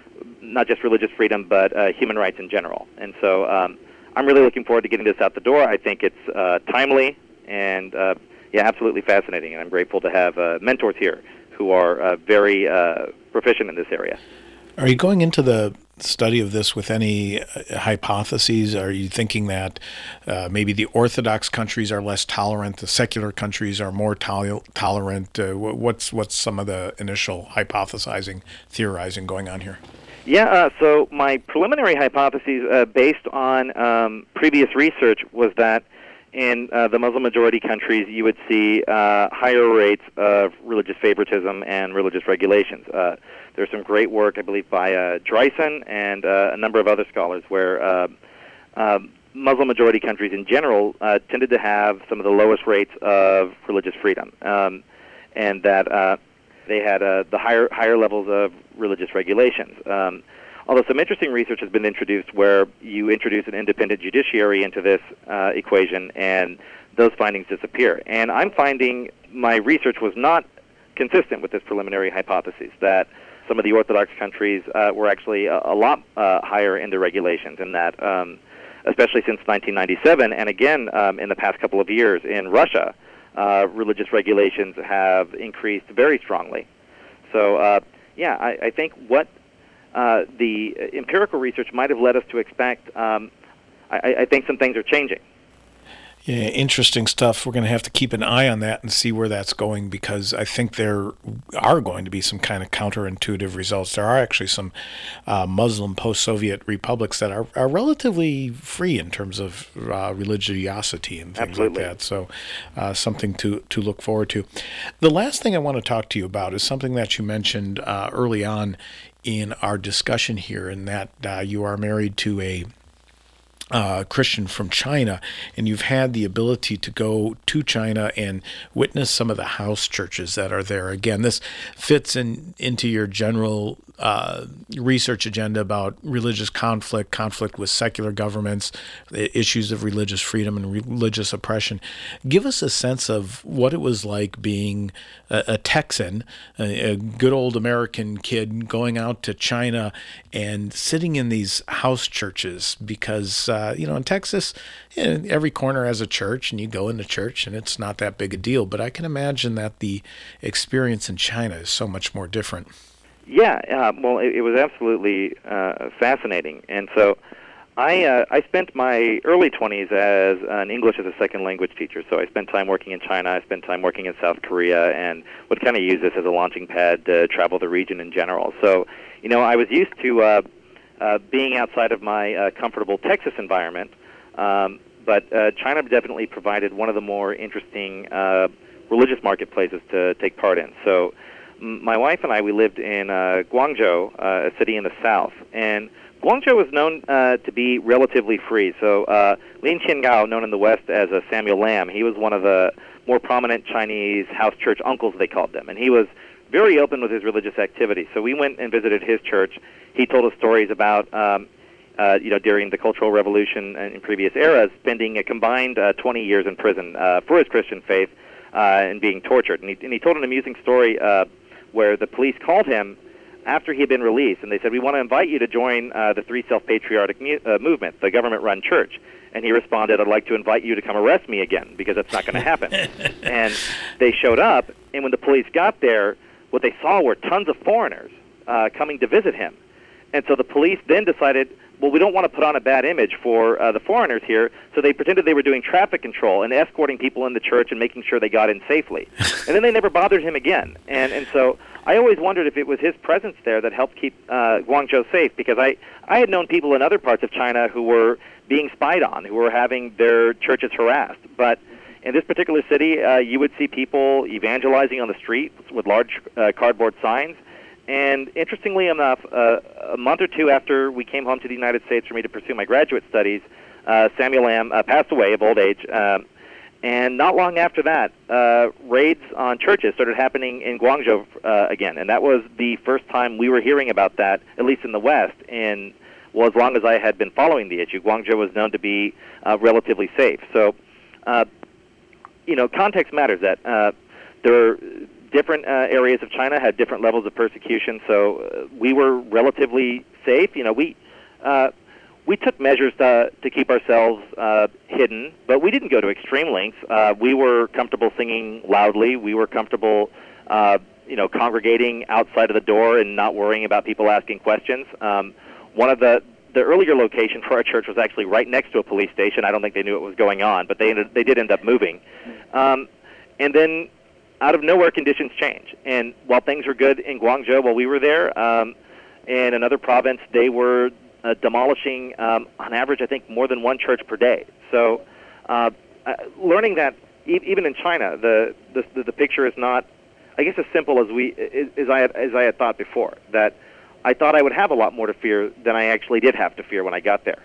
not just religious freedom, but uh, human rights in general. And so um, I'm really looking forward to getting this out the door. I think it's uh, timely and, uh, yeah, absolutely fascinating. And I'm grateful to have uh, mentors here who are uh, very uh, proficient in this area. Are you going into the study of this with any uh, hypotheses? Are you thinking that uh, maybe the Orthodox countries are less tolerant, the secular countries are more tol- tolerant? Uh, what's what's some of the initial hypothesizing, theorizing going on here? Yeah, uh, so my preliminary hypotheses uh, based on um, previous research was that in uh, the Muslim-majority countries you would see uh, higher rates of religious favoritism and religious regulations. Uh, there's some great work, I believe, by uh, Dreisen and uh, a number of other scholars where uh, uh, Muslim-majority countries in general uh, tended to have some of the lowest rates of religious freedom, um, and that uh, they had uh, the higher higher levels of religious regulations. Um, although some interesting research has been introduced where you introduce an independent judiciary into this uh, equation and those findings disappear. And I'm finding my research was not consistent with this preliminary hypothesis, that some of the Orthodox countries uh, were actually a, a lot uh, higher in their regulations, and that um, especially since nineteen ninety-seven, and again um, in the past couple of years in Russia, uh, religious regulations have increased very strongly. So, uh, yeah, I, I think what uh, the empirical research might have led us to expect, um, I, I think some things are changing. Yeah, interesting stuff. We're going to have to keep an eye on that and see where that's going, because I think there are going to be some kind of counterintuitive results. There are actually some uh, Muslim post-Soviet republics that are, are relatively free in terms of uh, religiosity and things Absolutely. like that. So uh, something to, to look forward to. The last thing I want to talk to you about is something that you mentioned uh, early on in our discussion here, in that uh, you are married to a Uh, Christian from China, and you've had the ability to go to China and witness some of the house churches that are there. Again, this fits in into your general uh, research agenda about religious conflict, conflict with secular governments, the issues of religious freedom and religious oppression. Give us a sense of what it was like being a, a Texan, a, a good old American kid going out to China and sitting in these house churches, because uh, you know, in Texas, you know, every corner has a church, and you go into church, and it's not that big a deal. But I can imagine that the experience in China is so much more different. Yeah, uh, well, it, it was absolutely uh, fascinating, and so I uh, I spent my early twenties as an English as a second language teacher. So I spent time working in China, I spent time working in South Korea, and would kind of use this as a launching pad to travel the region in general. So, you know, I was used to uh, uh, being outside of my uh, comfortable Texas environment, um, but uh, China definitely provided one of the more interesting uh, religious marketplaces to take part in. So my wife and I, we lived in uh, Guangzhou, uh, a city in the south, and Guangzhou was known uh, to be relatively free. So uh, Lin Qiangao, known in the West as uh, Samuel Lam, he was one of the more prominent Chinese house church uncles, they called them, and he was very open with his religious activity. So we went and visited his church. He told us stories about, um, uh, you know, during the Cultural Revolution and in previous eras, spending a combined uh, twenty years in prison uh, for his Christian faith uh, and being tortured. And he, and he told an amusing story uh, where the police called him after he had been released, and they said, "We want to invite you to join uh, the Three Self-Patriotic mu- uh, Movement, the government-run church." And he responded, "I'd like to invite you to come arrest me again, because that's not going to happen." And they showed up, and when the police got there, what they saw were tons of foreigners uh, coming to visit him. And so the police then decided, well, we don't want to put on a bad image for uh, the foreigners here, so they pretended they were doing traffic control and escorting people in the church and making sure they got in safely. And then they never bothered him again. And and so I always wondered if it was his presence there that helped keep uh, Guangzhou safe, because I, I had known people in other parts of China who were being spied on, who were having their churches harassed. But in this particular city, uh, you would see people evangelizing on the street with large uh, cardboard signs. And interestingly enough, uh, a month or two after we came home to the United States for me to pursue my graduate studies, uh, Samuel Lam uh, passed away of old age. Um, And not long after that, uh, raids on churches started happening in Guangzhou uh, again, and that was the first time we were hearing about that, at least in the West. And well, as long as I had been following the issue, Guangzhou was known to be uh, relatively safe. So, uh, you know, context matters. That uh, there are different uh, areas of China had different levels of persecution. So uh, we were relatively safe. You know, we. Uh, We took measures to, to keep ourselves uh, hidden, but we didn't go to extreme lengths. Uh, we were comfortable singing loudly. We were comfortable, uh, you know, congregating outside of the door and not worrying about people asking questions. Um, one of the the earlier location for our church was actually right next to a police station. I don't think they knew what was going on, but they ended, they did end up moving. Um, and then, out of nowhere, conditions change. And while things were good in Guangzhou while we were there, um, in another province, they were Uh, demolishing, um, on average, I think, more than one church per day. So, uh, uh, learning that e- even in China, the, the the picture is not, I guess, as simple as we as I had, as I had thought before. That I thought I would have a lot more to fear than I actually did have to fear when I got there.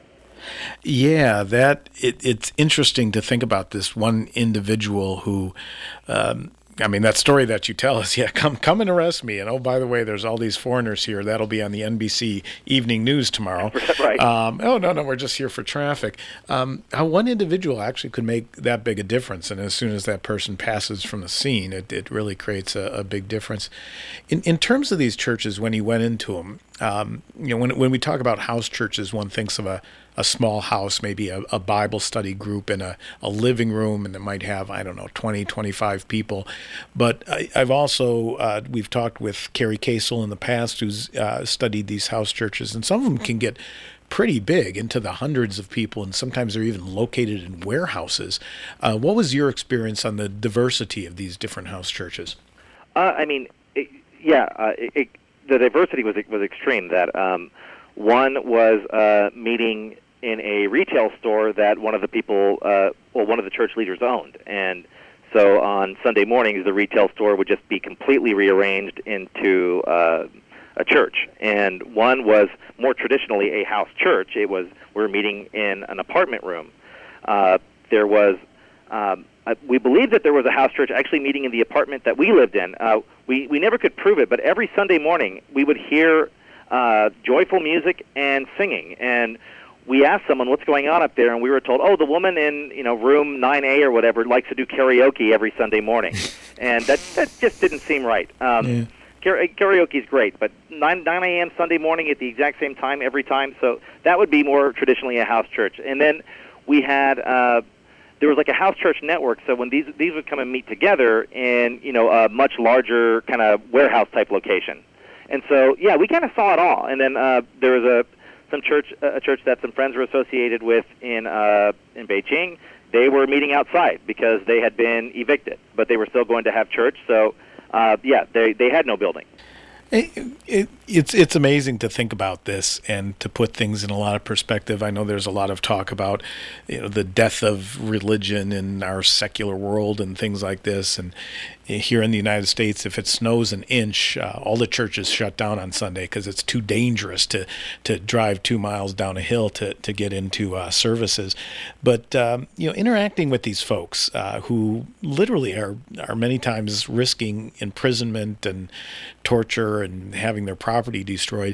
Yeah, that it, it's interesting to think about this one individual who. Um, I mean, that story that you tell us, yeah, come come and arrest me. And, oh, by the way, there's all these foreigners here. That'll be on the N B C Evening News tomorrow. Right. Um, oh, no, no, we're just here for traffic. Um, how one individual actually could make that big a difference. And as soon as that person passes from the scene, it, it really creates a, a big difference. In in terms of these churches, when you went into them, um, you know, when when we talk about house churches, one thinks of a, a small house, maybe a, a Bible study group in a, a living room, and it might have, I don't know, twenty, twenty-five people. But I, I've also, uh, we've talked with Carrie Kasel in the past, who's uh, studied these house churches, and some of them can get pretty big, into the hundreds of people, and sometimes they're even located in warehouses. Uh, what was your experience on the diversity of these different house churches? Uh, I mean, it, yeah, uh, it, it, the diversity was was extreme. That um, one was uh, meeting in a retail store that one of the people, uh, well, one of the church leaders owned, and so on Sunday mornings, the retail store would just be completely rearranged into uh, a church. And one was more traditionally a house church. It was we were meeting in an apartment room. Uh, there was, um, uh, we believe that there was a house church actually meeting in the apartment that we lived in. Uh, we we never could prove it, but every Sunday morning we would hear uh, joyful music and singing. And we asked someone what's going on up there, and we were told, oh, the woman in, you know, room nine A or whatever likes to do karaoke every Sunday morning. And that that just didn't seem right. Um, yeah. Kara- karaoke is great, but nine a.m. Sunday morning at the exact same time every time, so that would be more traditionally a house church. And then we had, uh, there was like a house church network, so when these these would come and meet together in, you know, a much larger kind of warehouse-type location. And so, yeah, we kind of saw it all. And then uh, there was a some church, a church that some friends were associated with in uh, in Beijing. They were meeting outside because they had been evicted, but they were still going to have church. So, uh, yeah, they they had no building. It, it, it's it's amazing to think about this and to put things in a lot of perspective. I know there's a lot of talk about, you know, the death of religion in our secular world and things like this. And here in the United States, if it snows an inch, uh, all the churches shut down on Sunday because it's too dangerous to to drive two miles down a hill to to get into uh, services. But um, you know, interacting with these folks uh, who literally are are many times risking imprisonment and torture and having their property destroyed.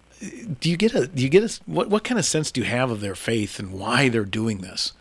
Do you get a do you get a what what kind of sense do you have of their faith and why they're doing this?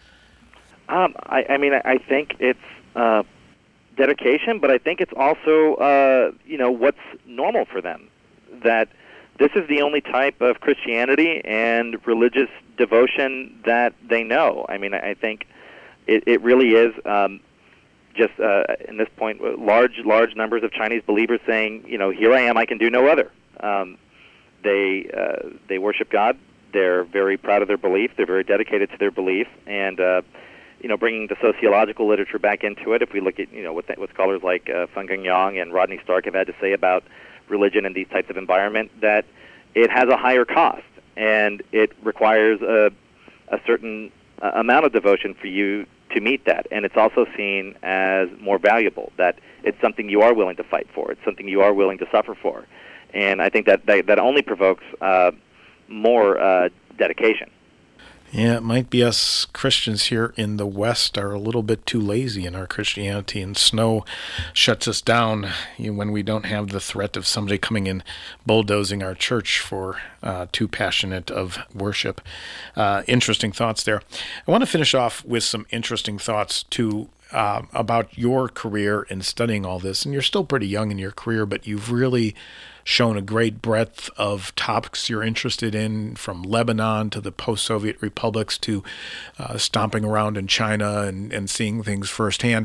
Um, I, I mean, I think it's uh, dedication, but I think it's also uh, you know, what's normal for them. That this is the only type of Christianity and religious devotion that they know. I mean, I think it, it really is. Um, Just uh, in this point, large, large numbers of Chinese believers saying, you know, here I am, I can do no other. Um, they uh, they worship God. They're very proud of their belief. They're very dedicated to their belief, and uh, you know, bringing the sociological literature back into it. If we look at, you know, what, what scholars like uh, Feng Yang and Rodney Stark have had to say about religion in these types of environment, that it has a higher cost and it requires a a certain uh, amount of devotion for you to meet that, and it's also seen as more valuable, that it's something you are willing to fight for, it's something you are willing to suffer for, and I think that that, that only provokes uh, more uh, dedication. Yeah, it might be us Christians here in the West are a little bit too lazy in our Christianity, and snow shuts us down when we don't have the threat of somebody coming in bulldozing our church for uh, too passionate of worship. Uh, interesting thoughts there. I want to finish off with some interesting thoughts too uh, about your career in studying all this. And you're still pretty young in your career, but you've really shown a great breadth of topics you're interested in, from Lebanon to the post-Soviet republics to uh, stomping around in China and, and seeing things firsthand.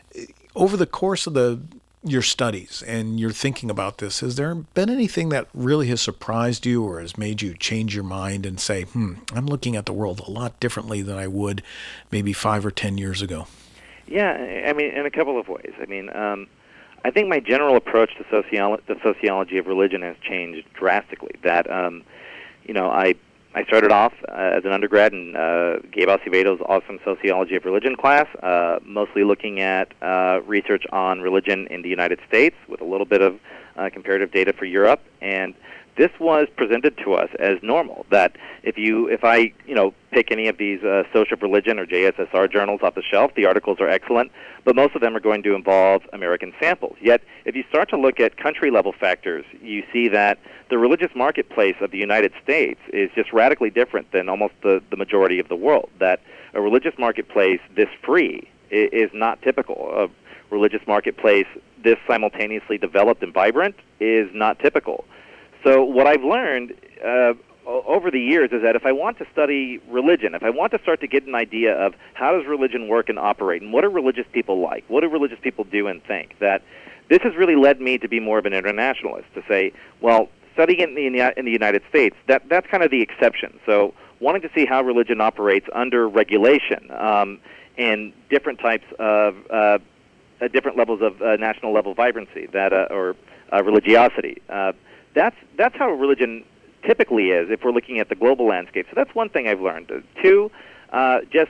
Over the course of the your studies and your thinking about this, has there been anything that really has surprised you or has made you change your mind and say, hmm, I'm looking at the world a lot differently than I would maybe five or ten years ago? Yeah, I mean, in a couple of ways. I mean, um, I think my general approach to sociolo- the sociology of religion has changed drastically. That, um, you know, I I started off uh, as an undergrad in uh, Gabe Aceveto's awesome Sociology of Religion class, uh, mostly looking at uh, research on religion in the United States with a little bit of uh, comparative data for Europe. And this was presented to us as normal, that if you, if I, you know, pick any of these uh, Social Religion or J S S R journals off the shelf, the articles are excellent, but most of them are going to involve American samples. Yet, if you start to look at country-level factors, you see that the religious marketplace of the United States is just radically different than almost the, the majority of the world, that a religious marketplace this free is not typical. A religious marketplace this simultaneously developed and vibrant is not typical. So what I've learned uh, over the years is that if I want to study religion, if I want to start to get an idea of how does religion work and operate, and what do religious people like, what do religious people do and think, that this has really led me to be more of an internationalist, to say, well, studying it in the, in the United States, that that's kind of the exception. So wanting to see how religion operates under regulation um, and different types of, uh, uh, different levels of uh, national level vibrancy that uh, or uh, religiosity. Uh, That's that's how religion typically is if we're looking at the global landscape. So that's one thing I've learned. Uh, two, uh, just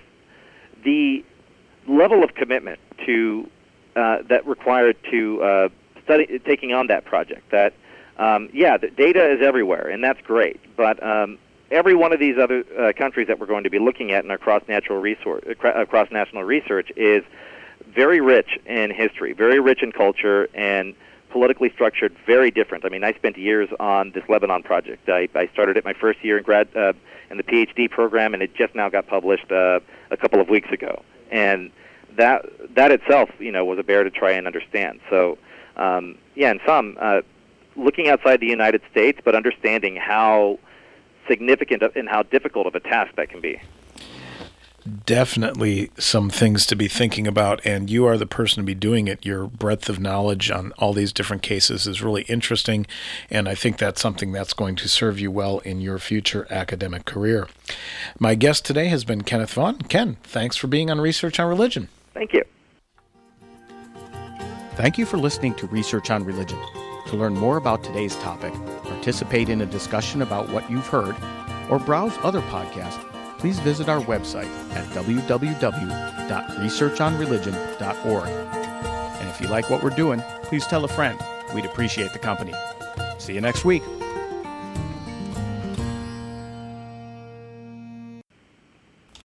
the level of commitment to uh, that required to uh, study taking on that project. That um, yeah, the data is everywhere, and that's great. But um, every one of these other uh, countries that we're going to be looking at in our cross-natural resource, uh, cross-national research is very rich in history, very rich in culture, and politically structured, very different. I mean, I spent years on this Lebanon project. I, I started it my first year in grad uh, in the PhD program, and it just now got published uh, a couple of weeks ago. And that that itself, you know, was a bear to try and understand. So, um, yeah, in sum, uh, looking outside the United States, but understanding how significant and how difficult of a task that can be. Definitely some things to be thinking about, and you are the person to be doing it. Your breadth of knowledge on all these different cases is really interesting, and I think that's something that's going to serve you well in your future academic career. My guest today has been Kenneth Vaughn. Ken, thanks for being on Research on Religion. Thank you. Thank you for listening to Research on Religion. To learn more about today's topic, participate in a discussion about what you've heard, or browse other podcasts, please visit our website at w w w dot research on religion dot org. And if you like what we're doing, please tell a friend. We'd appreciate the company. See you next week.